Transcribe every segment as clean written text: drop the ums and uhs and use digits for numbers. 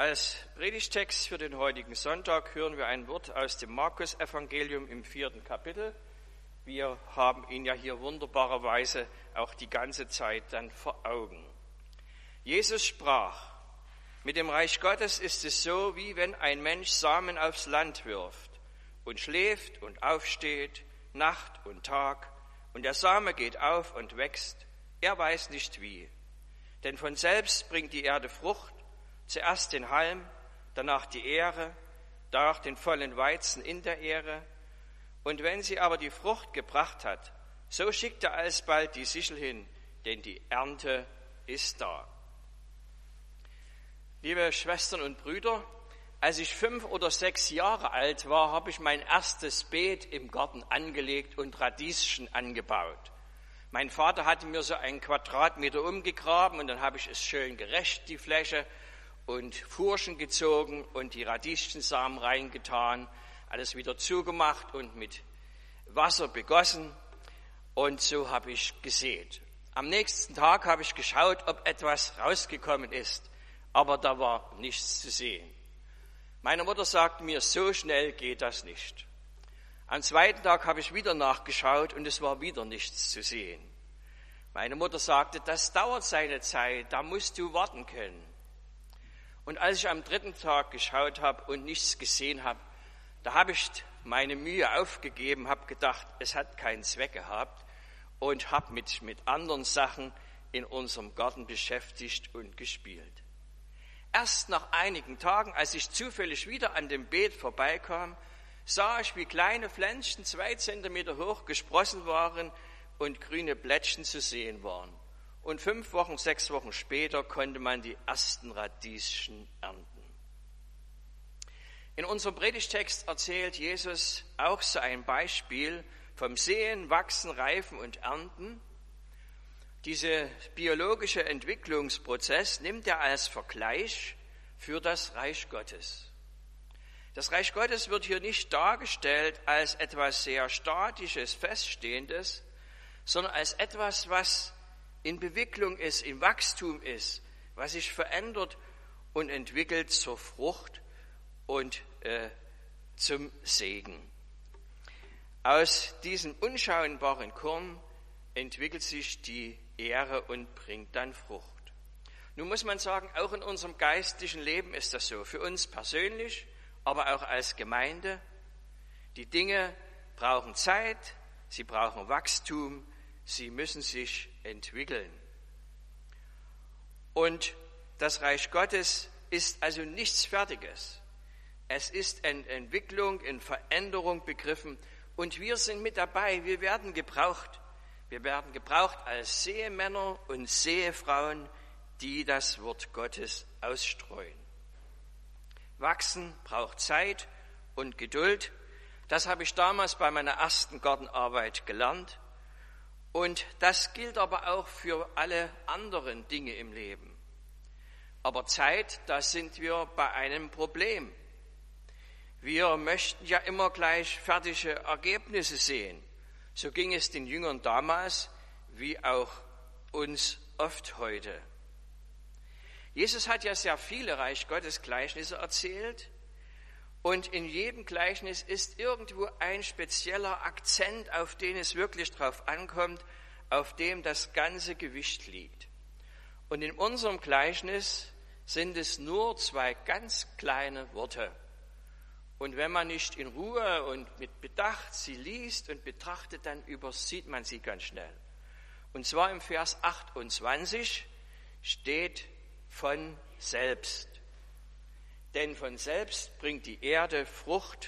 Als Predigtext für den heutigen Sonntag hören wir ein Wort aus dem Markus-Evangelium im 4. Kapitel. Wir haben ihn ja hier wunderbarerweise auch die ganze Zeit dann vor Augen. Jesus sprach: Mit dem Reich Gottes ist es so, wie wenn ein Mensch Samen aufs Land wirft und schläft und aufsteht, Nacht und Tag, und der Same geht auf und wächst. Er weiß nicht wie. Denn von selbst bringt die Erde Frucht, zuerst den Halm, danach die Ähre, danach den vollen Weizen in der Ähre. Und wenn sie aber die Frucht gebracht hat, so schickt er alsbald die Sichel hin, denn die Ernte ist da. Liebe Schwestern und Brüder, als ich 5 oder 6 Jahre alt war, habe ich mein erstes Beet im Garten angelegt und Radieschen angebaut. Mein Vater hatte mir so einen Quadratmeter umgegraben und dann habe ich es schön gerecht, die Fläche, und Furchen gezogen und die Radieschensamen reingetan, alles wieder zugemacht und mit Wasser begossen, und so habe ich gesät. Am nächsten Tag habe ich geschaut, ob etwas rausgekommen ist, aber da war nichts zu sehen. Meine Mutter sagte mir, so schnell geht das nicht. Am zweiten Tag habe ich wieder nachgeschaut und es war wieder nichts zu sehen. Meine Mutter sagte, das dauert seine Zeit, da musst du warten können. Und als ich am 3. Tag geschaut habe und nichts gesehen habe, da habe ich meine Mühe aufgegeben, habe gedacht, es hat keinen Zweck gehabt und habe mit anderen Sachen in unserem Garten beschäftigt und gespielt. Erst nach einigen Tagen, als ich zufällig wieder an dem Beet vorbeikam, sah ich, wie kleine Pflänzchen 2 Zentimeter hoch gesprossen waren und grüne Blättchen zu sehen waren. Und 5 Wochen, 6 Wochen später konnte man die ersten Radieschen ernten. In unserem Predigtext erzählt Jesus auch so ein Beispiel vom Säen, Wachsen, Reifen und Ernten. Dieser biologische Entwicklungsprozess nimmt er als Vergleich für das Reich Gottes. Das Reich Gottes wird hier nicht dargestellt als etwas sehr Statisches, Feststehendes, sondern als etwas, was in Bewegung ist, in Wachstum ist, was sich verändert und entwickelt zur Frucht und zum Segen. Aus diesem unscheinbaren Korn entwickelt sich die Ähre und bringt dann Frucht. Nun muss man sagen, auch in unserem geistlichen Leben ist das so, für uns persönlich, aber auch als Gemeinde. Die Dinge brauchen Zeit, sie brauchen Wachstum, sie müssen sich entwickeln. Und das Reich Gottes ist also nichts Fertiges. Es ist in Entwicklung, in Veränderung begriffen und wir sind mit dabei. Wir werden gebraucht. Wir werden gebraucht als Säemänner und Säefrauen, die das Wort Gottes ausstreuen. Wachsen braucht Zeit und Geduld. Das habe ich damals bei meiner ersten Gartenarbeit gelernt. Und das gilt aber auch für alle anderen Dinge im Leben. Aber Zeit, da sind wir bei einem Problem. Wir möchten ja immer gleich fertige Ergebnisse sehen. So ging es den Jüngern damals, wie auch uns oft heute. Jesus hat ja sehr viele Reich Gottes Gleichnisse erzählt. Und in jedem Gleichnis ist irgendwo ein spezieller Akzent, auf den es wirklich drauf ankommt, auf dem das ganze Gewicht liegt. Und in unserem Gleichnis sind es nur 2 ganz kleine Worte. Und wenn man nicht in Ruhe und mit Bedacht sie liest und betrachtet, dann übersieht man sie ganz schnell. Und zwar im Vers 28 steht von selbst. Denn von selbst bringt die Erde Frucht.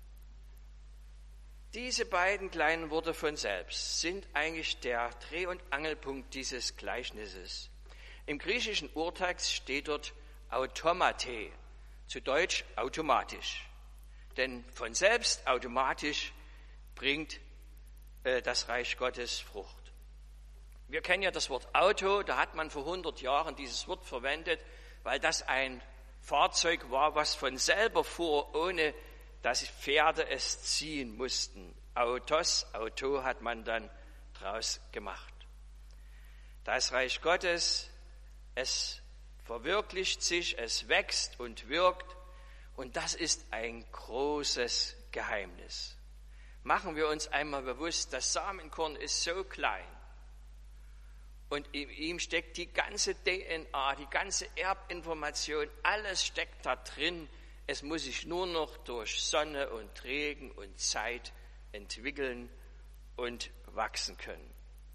Diese beiden kleinen Worte von selbst sind eigentlich der Dreh- und Angelpunkt dieses Gleichnisses. Im griechischen Urtext steht dort automate, zu Deutsch automatisch. Denn von selbst automatisch bringt das Reich Gottes Frucht. Wir kennen ja das Wort Auto, da hat man vor 100 Jahren dieses Wort verwendet, weil das ein Fahrzeug war, was von selber fuhr, ohne dass Pferde es ziehen mussten. Auto hat man dann draus gemacht. Das Reich Gottes, es verwirklicht sich, es wächst und wirkt. Und das ist ein großes Geheimnis. Machen wir uns einmal bewusst, das Samenkorn ist so klein. Und in ihm steckt die ganze DNA, die ganze Erbinformation, alles steckt da drin. Es muss sich nur noch durch Sonne und Regen und Zeit entwickeln und wachsen können.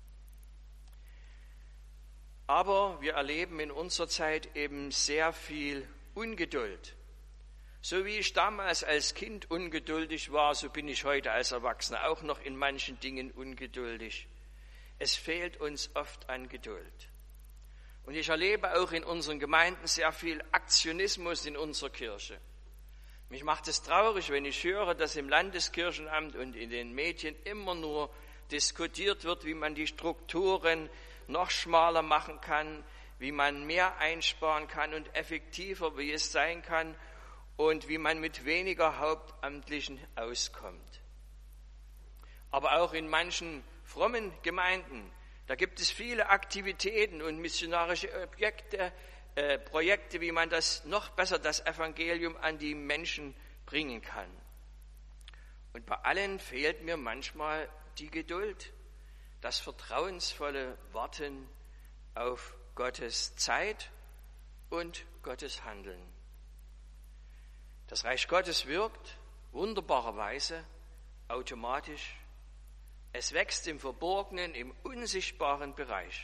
Aber wir erleben in unserer Zeit eben sehr viel Ungeduld. So wie ich damals als Kind ungeduldig war, so bin ich heute als Erwachsener auch noch in manchen Dingen ungeduldig. Es fehlt uns oft an Geduld. Und ich erlebe auch in unseren Gemeinden sehr viel Aktionismus in unserer Kirche. Mich macht es traurig, wenn ich höre, dass im Landeskirchenamt und in den Medien immer nur diskutiert wird, wie man die Strukturen noch schmaler machen kann, wie man mehr einsparen kann und effektiver, wie es sein kann und wie man mit weniger Hauptamtlichen auskommt. Aber auch in manchen frommen Gemeinden, da gibt es viele Aktivitäten und missionarische Projekte, wie man das noch besser, das Evangelium an die Menschen bringen kann. Und bei allen fehlt mir manchmal die Geduld, das vertrauensvolle Warten auf Gottes Zeit und Gottes Handeln. Das Reich Gottes wirkt wunderbarerweise automatisch. Es wächst im Verborgenen, im unsichtbaren Bereich.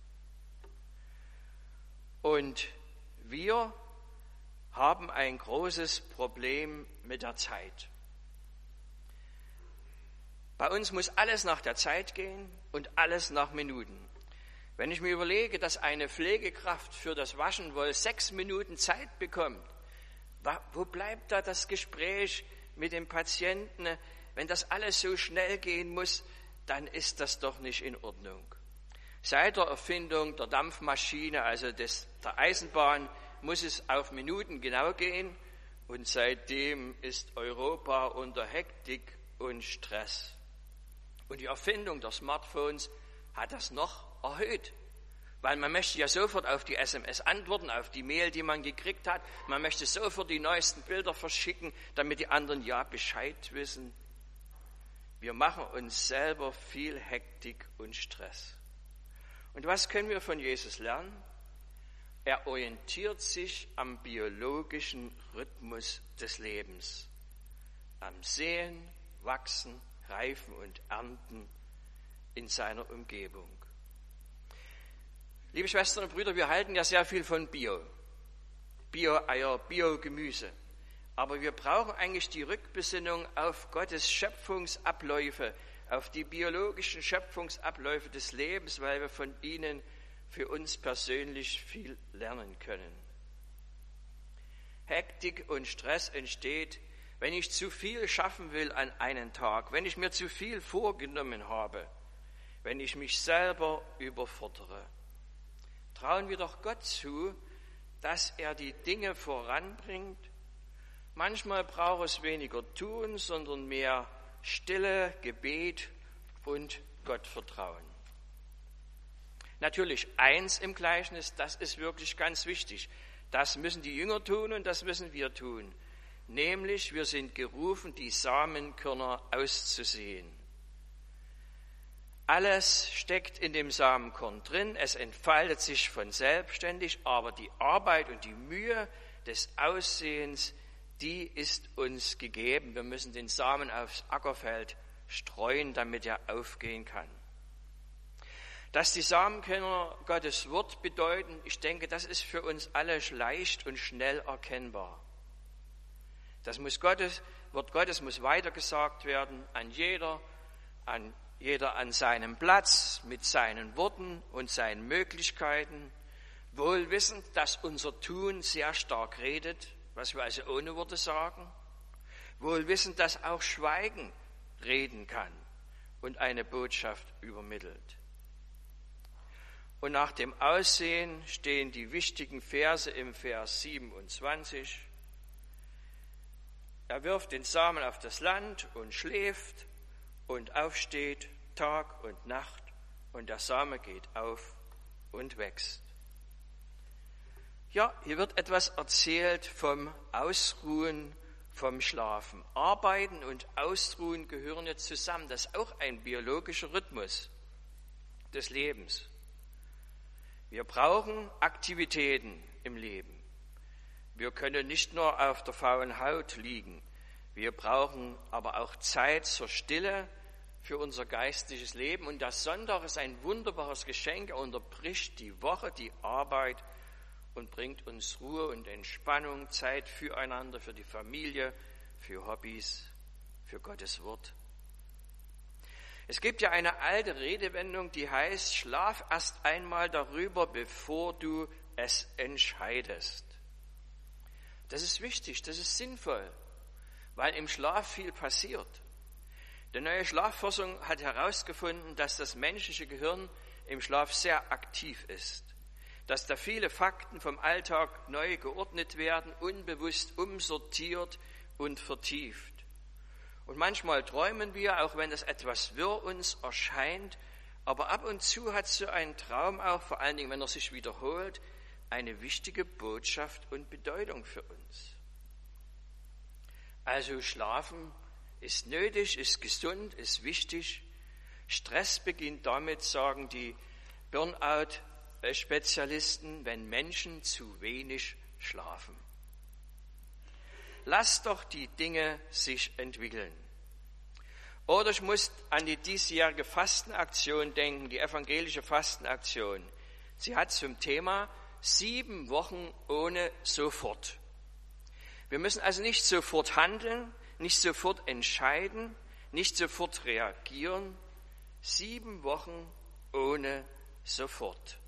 Und wir haben ein großes Problem mit der Zeit. Bei uns muss alles nach der Zeit gehen und alles nach Minuten. Wenn ich mir überlege, dass eine Pflegekraft für das Waschen wohl 6 Minuten Zeit bekommt, wo bleibt da das Gespräch mit dem Patienten? Wenn das alles so schnell gehen muss, dann ist das doch nicht in Ordnung. Seit der Erfindung der Dampfmaschine, also der Eisenbahn, muss es auf Minuten genau gehen. Und seitdem ist Europa unter Hektik und Stress. Und die Erfindung der Smartphones hat das noch erhöht. Weil man möchte ja sofort auf die SMS antworten, auf die Mail, die man gekriegt hat. Man möchte sofort die neuesten Bilder verschicken, damit die anderen ja Bescheid wissen. Wir machen uns selber viel Hektik und Stress. Und was können wir von Jesus lernen? Er orientiert sich am biologischen Rhythmus des Lebens, am Säen, Wachsen, Reifen und Ernten in seiner Umgebung. Liebe Schwestern und Brüder, wir halten ja sehr viel von Bio-Eier, Bio-Gemüse. Aber wir brauchen eigentlich die Rückbesinnung auf Gottes Schöpfungsabläufe, auf die biologischen Schöpfungsabläufe des Lebens, weil wir von ihnen für uns persönlich viel lernen können. Hektik und Stress entsteht, wenn ich zu viel schaffen will an einem Tag, wenn ich mir zu viel vorgenommen habe, wenn ich mich selber überfordere. Trauen wir doch Gott zu, dass er die Dinge voranbringt. Manchmal braucht es weniger tun, sondern mehr Stille, Gebet und Gottvertrauen. Natürlich eins im Gleichnis, das ist wirklich ganz wichtig. Das müssen die Jünger tun und das müssen wir tun. Nämlich, wir sind gerufen, die Samenkörner auszusehen. Alles steckt in dem Samenkorn drin, es entfaltet sich von selbstständig, aber die Arbeit und die Mühe des Aussehens, die ist uns gegeben. Wir müssen den Samen aufs Ackerfeld streuen, damit er aufgehen kann. Dass die Samenkörner Gottes Wort bedeuten, ich denke, das ist für uns alle leicht und schnell erkennbar. Das Wort Gottes muss weitergesagt werden an jeder an seinem Platz, mit seinen Worten und seinen Möglichkeiten, wohl wissend, dass unser Tun sehr stark redet, was wir also ohne Worte sagen, wohl wissend, dass auch Schweigen reden kann und eine Botschaft übermittelt. Und nach dem Aussehen stehen die wichtigen Verse im Vers 27. Er wirft den Samen auf das Land und schläft und aufsteht Tag und Nacht und der Same geht auf und wächst. Ja, hier wird etwas erzählt vom Ausruhen, vom Schlafen. Arbeiten und Ausruhen gehören jetzt zusammen. Das ist auch ein biologischer Rhythmus des Lebens. Wir brauchen Aktivitäten im Leben. Wir können nicht nur auf der faulen Haut liegen. Wir brauchen aber auch Zeit zur Stille für unser geistliches Leben. Und der Sonntag ist ein wunderbares Geschenk. Er unterbricht die Woche, die Arbeit und bringt uns Ruhe und Entspannung, Zeit füreinander, für die Familie, für Hobbys, für Gottes Wort. Es gibt ja eine alte Redewendung, die heißt, schlaf erst einmal darüber, bevor du es entscheidest. Das ist wichtig, das ist sinnvoll, weil im Schlaf viel passiert. Die neue Schlafforschung hat herausgefunden, dass das menschliche Gehirn im Schlaf sehr aktiv ist, dass da viele Fakten vom Alltag neu geordnet werden, unbewusst umsortiert und vertieft. Und manchmal träumen wir, auch wenn das etwas wirr uns erscheint, aber ab und zu hat so ein Traum auch, vor allen Dingen, wenn er sich wiederholt, eine wichtige Botschaft und Bedeutung für uns. Also Schlafen ist nötig, ist gesund, ist wichtig. Stress beginnt damit, sagen die Burnout-Spezialisten, wenn Menschen zu wenig schlafen. Lass doch die Dinge sich entwickeln. Oder ich muss an die diesjährige Fastenaktion denken, die evangelische Fastenaktion. Sie hat zum Thema 7 Wochen ohne sofort. Wir müssen also nicht sofort handeln, nicht sofort entscheiden, nicht sofort reagieren. 7 Wochen ohne sofort.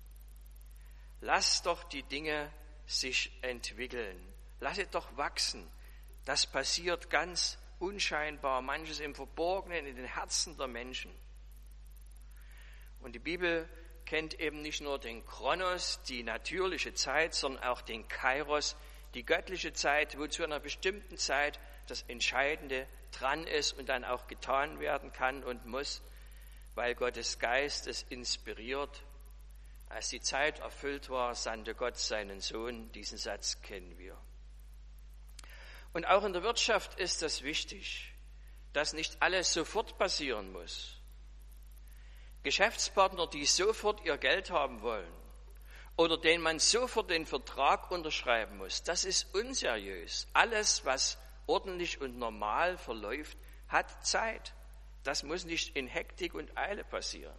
Lass doch die Dinge sich entwickeln. Lass es doch wachsen. Das passiert ganz unscheinbar, manches im Verborgenen, in den Herzen der Menschen. Und die Bibel kennt eben nicht nur den Chronos, die natürliche Zeit, sondern auch den Kairos, die göttliche Zeit, wo zu einer bestimmten Zeit das Entscheidende dran ist und dann auch getan werden kann und muss, weil Gottes Geist es inspiriert. Als die Zeit erfüllt war, sandte Gott seinen Sohn. Diesen Satz kennen wir. Und auch in der Wirtschaft ist das wichtig, dass nicht alles sofort passieren muss. Geschäftspartner, die sofort ihr Geld haben wollen oder denen man sofort den Vertrag unterschreiben muss, das ist unseriös. Alles, was ordentlich und normal verläuft, hat Zeit. Das muss nicht in Hektik und Eile passieren.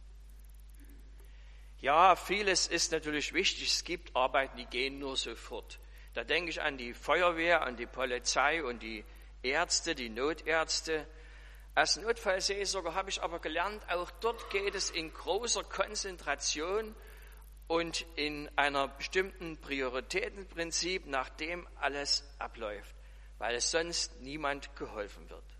Ja, vieles ist natürlich wichtig. Es gibt Arbeiten, die gehen nur sofort. Da denke ich an die Feuerwehr, an die Polizei und die Ärzte, die Notärzte. Als Notfallseelsorger habe ich aber gelernt, auch dort geht es in großer Konzentration und in einer bestimmten Prioritätenprinzip, nach dem alles abläuft, weil es sonst niemand geholfen wird.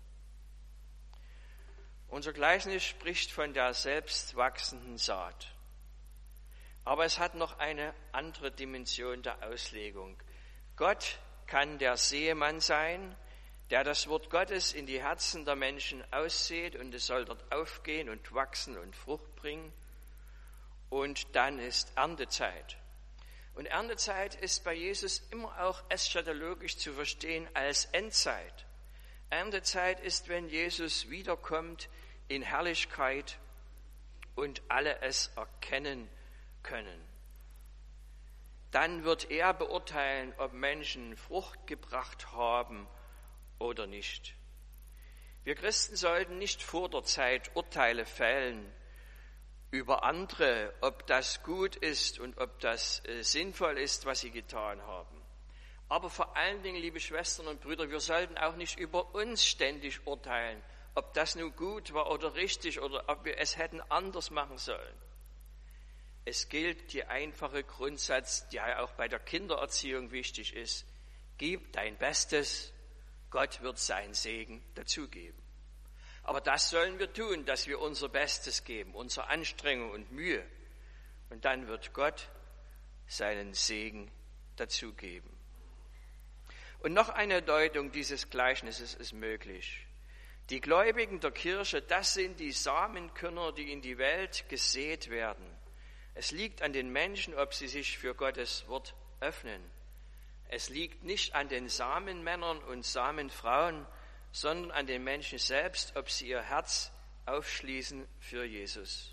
Unser Gleichnis spricht von der selbst wachsenden Saat. Aber es hat noch eine andere Dimension der Auslegung. Gott kann der Sämann sein, der das Wort Gottes in die Herzen der Menschen aussät und es soll dort aufgehen und wachsen und Frucht bringen. Und dann ist Erntezeit. Und Erntezeit ist bei Jesus immer auch eschatologisch zu verstehen als Endzeit. Erntezeit ist, wenn Jesus wiederkommt in Herrlichkeit und alle es erkennen können. Dann wird er beurteilen, ob Menschen Frucht gebracht haben oder nicht. Wir Christen sollten nicht vor der Zeit Urteile fällen über andere, ob das gut ist und ob das sinnvoll ist, was sie getan haben. Aber vor allen Dingen, liebe Schwestern und Brüder, wir sollten auch nicht über uns ständig urteilen, ob das nun gut war oder richtig oder ob wir es hätten anders machen sollen. Es gilt der einfache Grundsatz, der auch bei der Kindererziehung wichtig ist. Gib dein Bestes, Gott wird seinen Segen dazugeben. Aber das sollen wir tun, dass wir unser Bestes geben, unsere Anstrengung und Mühe. Und dann wird Gott seinen Segen dazugeben. Und noch eine Deutung dieses Gleichnisses ist möglich. Die Gläubigen der Kirche, das sind die Samenkörner, die in die Welt gesät werden. Es liegt an den Menschen, ob sie sich für Gottes Wort öffnen. Es liegt nicht an den Samenmännern und Samenfrauen, sondern an den Menschen selbst, ob sie ihr Herz aufschließen für Jesus.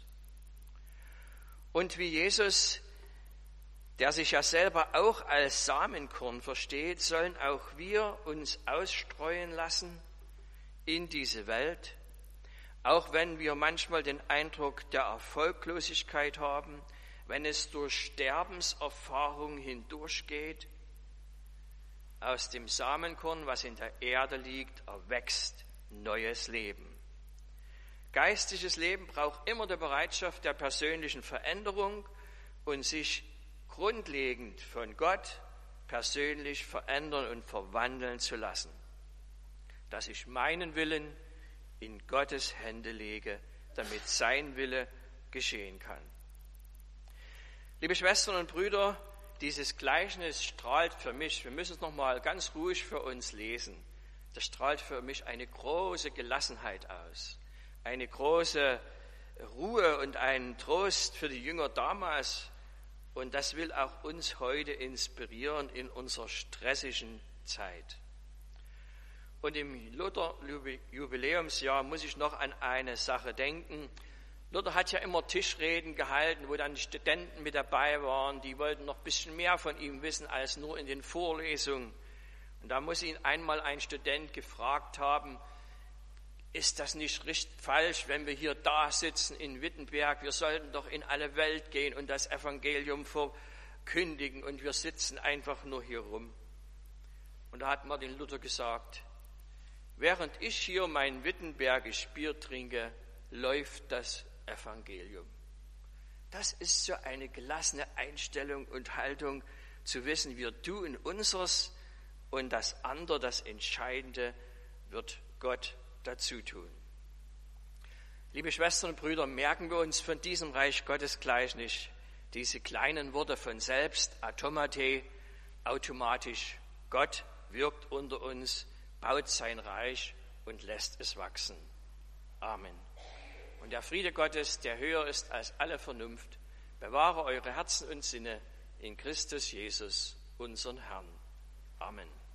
Und wie Jesus, der sich ja selber auch als Samenkorn versteht, sollen auch wir uns ausstreuen lassen in diese Welt, auch wenn wir manchmal den Eindruck der Erfolglosigkeit haben, wenn es durch Sterbenserfahrung hindurchgeht. Aus dem Samenkorn, was in der Erde liegt, erwächst neues Leben. Geistliches Leben braucht immer die Bereitschaft der persönlichen Veränderung und sich grundlegend von Gott persönlich verändern und verwandeln zu lassen, dass ich meinen Willen in Gottes Hände lege, damit sein Wille geschehen kann. Liebe Schwestern und Brüder, dieses Gleichnis strahlt für mich, wir müssen es nochmal ganz ruhig für uns lesen, das strahlt für mich eine große Gelassenheit aus, eine große Ruhe und einen Trost für die Jünger damals. Und das will auch uns heute inspirieren in unserer stressigen Zeit. Und im Luther-Jubiläumsjahr muss ich noch an eine Sache denken. Luther hat ja immer Tischreden gehalten, wo dann die Studenten mit dabei waren. Die wollten noch ein bisschen mehr von ihm wissen als nur in den Vorlesungen. Und da muss ihn einmal ein Student gefragt haben, ist das nicht richtig falsch, wenn wir hier da sitzen in Wittenberg? Wir sollten doch in alle Welt gehen und das Evangelium verkündigen und wir sitzen einfach nur hier rum. Und da hat Martin Luther gesagt, während ich hier mein wittenbergisch Bier trinke, läuft das Evangelium. Das ist so eine gelassene Einstellung und Haltung, zu wissen, wir tun unseres und das andere, das Entscheidende, wird Gott dazu tun. Liebe Schwestern und Brüder, merken wir uns von diesem Reich Gottes Gleichnis diese kleinen Worte von selbst, automate, automatisch. Gott wirkt unter uns, baut sein Reich und lässt es wachsen. Amen. Und der Friede Gottes, der höher ist als alle Vernunft, bewahre eure Herzen und Sinne in Christus Jesus, unseren Herrn. Amen.